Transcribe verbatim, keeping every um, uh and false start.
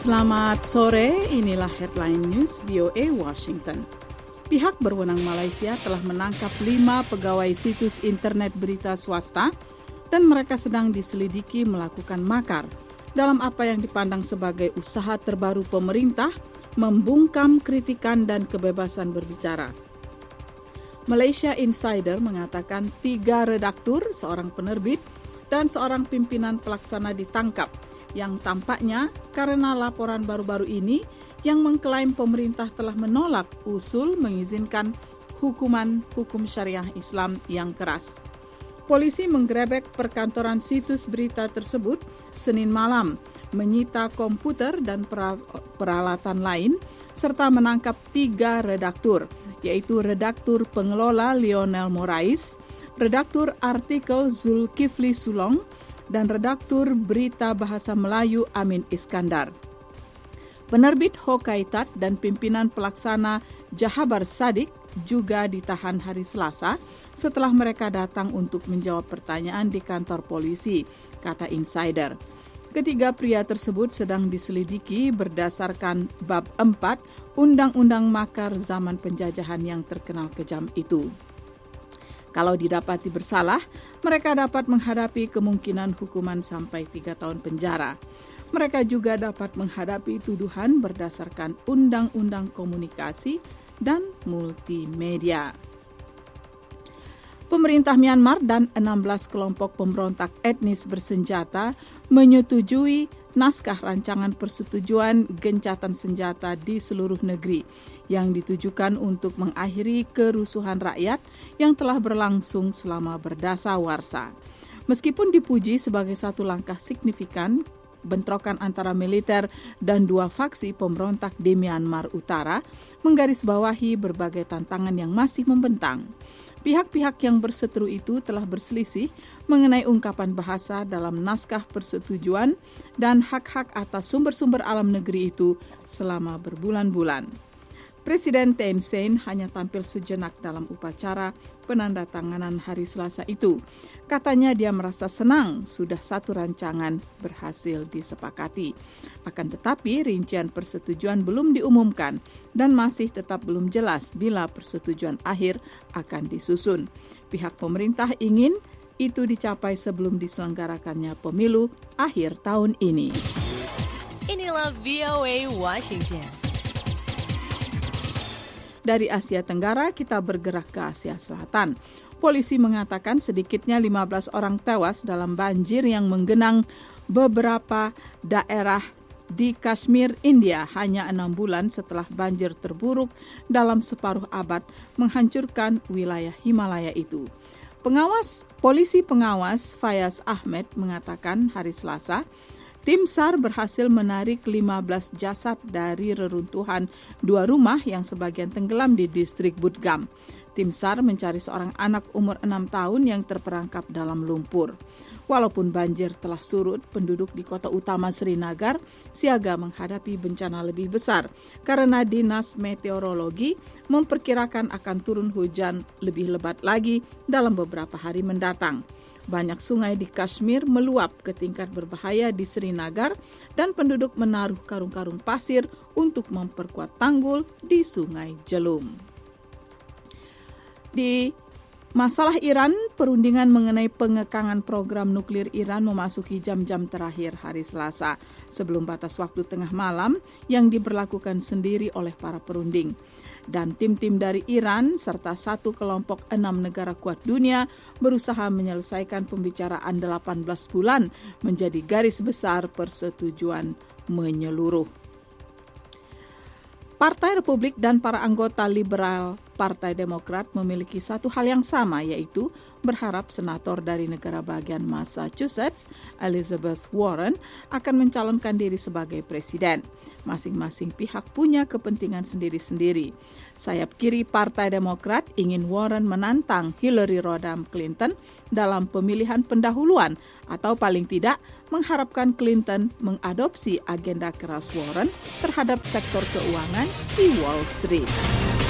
Selamat sore, inilah Headline News V O A Washington. Pihak berwenang Malaysia telah menangkap lima pegawai situs internet berita swasta dan mereka sedang diselidiki melakukan makar dalam apa yang dipandang sebagai usaha terbaru pemerintah membungkam kritikan dan kebebasan berbicara. Malaysia Insider mengatakan tiga redaktur, seorang penerbit, dan seorang pimpinan pelaksana ditangkap yang tampaknya karena laporan baru-baru ini yang mengklaim pemerintah telah menolak usul mengizinkan hukuman hukum syariah Islam yang keras. Polisi menggerebek perkantoran situs berita tersebut Senin malam, menyita komputer dan peralatan lain, serta menangkap tiga redaktur, yaitu redaktur pengelola Lionel Morais, redaktur artikel Zulkifli Sulong, dan redaktur berita bahasa Melayu Amin Iskandar. Penerbit Hokaitat dan pimpinan pelaksana Jahabar Sadik juga ditahan hari Selasa setelah mereka datang untuk menjawab pertanyaan di kantor polisi, kata Insider. Ketiga pria tersebut sedang diselidiki berdasarkan bab empat Undang-Undang Makar zaman penjajahan yang terkenal kejam itu. Kalau didapati bersalah, mereka dapat menghadapi kemungkinan hukuman sampai tiga tahun penjara. Mereka juga dapat menghadapi tuduhan berdasarkan Undang-Undang Komunikasi dan Multimedia. Pemerintah Myanmar dan enam belas kelompok pemberontak etnis bersenjata menyetujui naskah rancangan persetujuan gencatan senjata di seluruh negeri yang ditujukan untuk mengakhiri kerusuhan rakyat yang telah berlangsung selama berdasawarsa. Meskipun dipuji sebagai satu langkah signifikan, bentrokan antara militer dan dua faksi pemberontak di Myanmar Utara menggarisbawahi berbagai tantangan yang masih membentang. Pihak-pihak yang berseteru itu telah berselisih mengenai ungkapan bahasa dalam naskah persetujuan dan hak-hak atas sumber-sumber alam negeri itu selama berbulan-bulan. Presiden Thein Sein hanya tampil sejenak dalam upacara penandatanganan hari Selasa itu. Katanya dia merasa senang sudah satu rancangan berhasil disepakati. Akan tetapi rincian persetujuan belum diumumkan dan masih tetap belum jelas bila persetujuan akhir akan disusun. Pihak pemerintah ingin itu dicapai sebelum diselenggarakannya pemilu akhir tahun ini. Inilah V O A Washington. Dari Asia Tenggara, kita bergerak ke Asia Selatan. Polisi mengatakan sedikitnya lima belas orang tewas dalam banjir yang menggenang beberapa daerah di Kashmir, India, hanya enam bulan setelah banjir terburuk dalam separuh abad menghancurkan wilayah Himalaya itu. Pengawas, polisi pengawas Fayaz Ahmed mengatakan hari Selasa, tim SAR berhasil menarik lima belas jasad dari reruntuhan dua rumah yang sebagian tenggelam di distrik Budgam. Tim SAR mencari seorang anak umur enam tahun yang terperangkap dalam lumpur. Walaupun banjir telah surut, penduduk di kota utama Srinagar siaga menghadapi bencana lebih besar karena Dinas Meteorologi memperkirakan akan turun hujan lebih lebat lagi dalam beberapa hari mendatang. Banyak sungai di Kashmir meluap ke tingkat berbahaya di Srinagar dan penduduk menaruh karung-karung pasir untuk memperkuat tanggul di Sungai Jelum. Di masalah Iran, perundingan mengenai pengekangan program nuklir Iran memasuki jam-jam terakhir hari Selasa sebelum batas waktu tengah malam yang diberlakukan sendiri oleh para perunding. Dan tim-tim dari Iran serta satu kelompok enam negara kuat dunia berusaha menyelesaikan pembicaraan delapan belas bulan menjadi garis besar persetujuan menyeluruh. Partai Republik dan para anggota liberal Partai Demokrat memiliki satu hal yang sama, yaitu berharap senator dari negara bagian Massachusetts, Elizabeth Warren, akan mencalonkan diri sebagai presiden. Masing-masing pihak punya kepentingan sendiri-sendiri. Sayap kiri Partai Demokrat ingin Warren menantang Hillary Rodham Clinton dalam pemilihan pendahuluan, atau paling tidak mengharapkan Clinton mengadopsi agenda keras Warren terhadap sektor keuangan di Wall Street.